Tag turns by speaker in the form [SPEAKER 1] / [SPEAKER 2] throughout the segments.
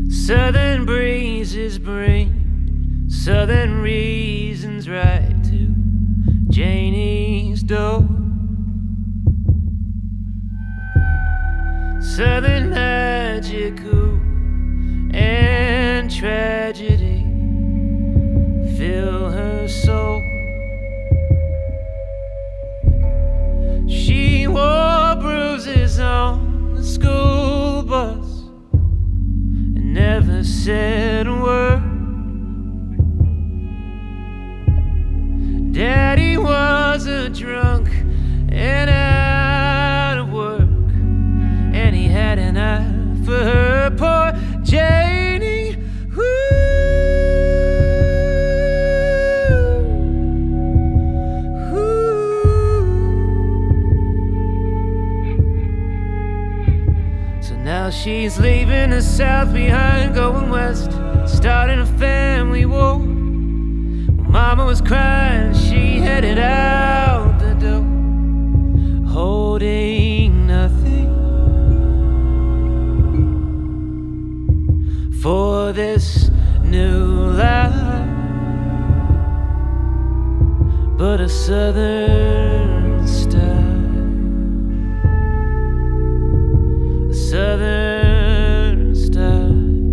[SPEAKER 1] Southern breezes bring southern reasons right to Janie's door. Southern magic and tragedy fill her soul. She wore bruises on the school bus and never said a word. Daddy was a drunk and out of work, and he had an eye for her. Poor Janie, So now she's leaving the South behind, going west, starting a family war. Mama was crying, she headed out the door, holding nothing for this new life but a southern style, a southern style.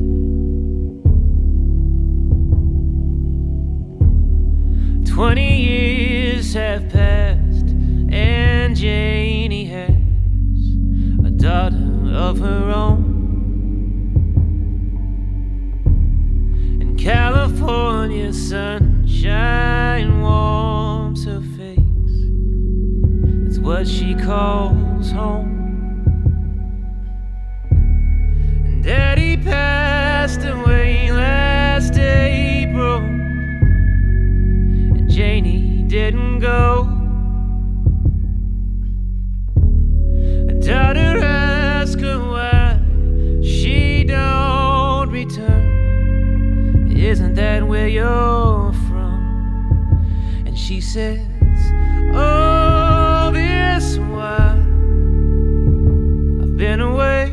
[SPEAKER 1] 20 years have passed, and Janie has a daughter of her own. And California sunshine warms her face. It's what she calls home. And Daddy passed away last April, Janie didn't go. A daughter asked her why she don't return. Isn't that where you're from? And she says, oh, this why I've been away,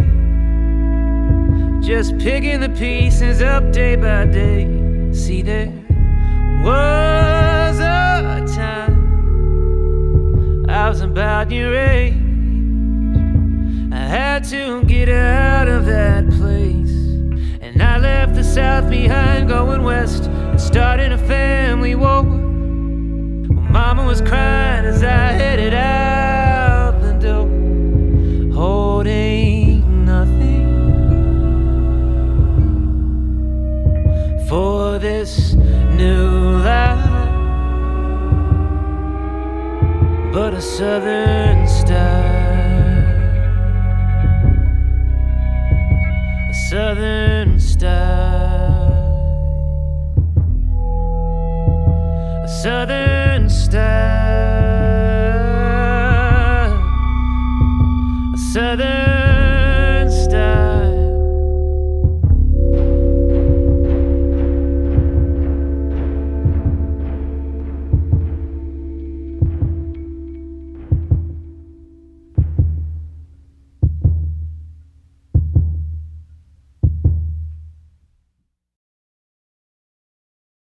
[SPEAKER 1] just picking the pieces up day by day. See, there was a time I was about your age. I had to get out of that place, and I left the South behind, going west and starting a family war. Mama was crying as I headed out the door, holding nothing for this new life but a southern style, a southern style, a southern